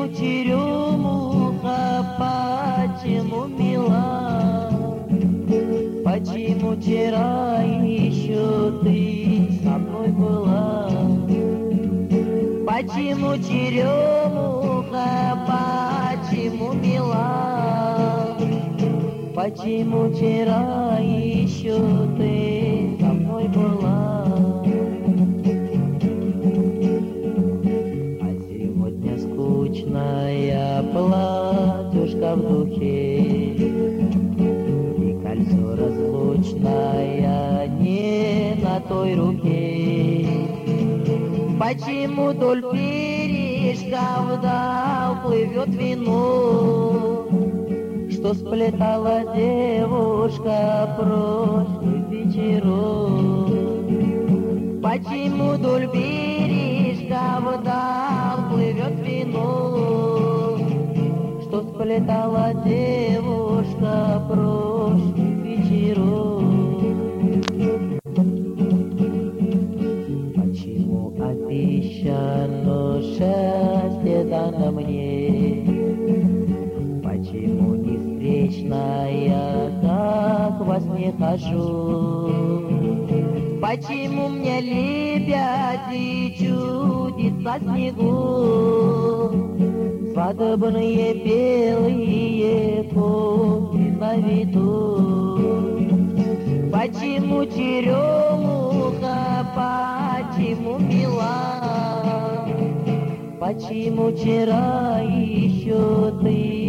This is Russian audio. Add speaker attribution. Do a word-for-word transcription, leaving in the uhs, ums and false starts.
Speaker 1: Почему черемуха, почему мила? Почему вчера еще ты со мной была? Почему черемуха, почему мила? Почему вчера еще ты со мной была? А сегодня скучная платьюшка в духе, и кольцо разлучное не на той руке. Почему вдоль бережка вдаль плывет вино, что сплетала девушка прошлых вечеров? Почему вдоль бережка вдаль плывет вино, что сплетала девушка прошлых вечеров? Почему обещано счастье дано мне? Почему не встречная, как во сне хожу? Почему мне лебяди чудится снегу? Свадебные белые кофе на виду. Почему черемуха, почему мила? Почему вчера еще ты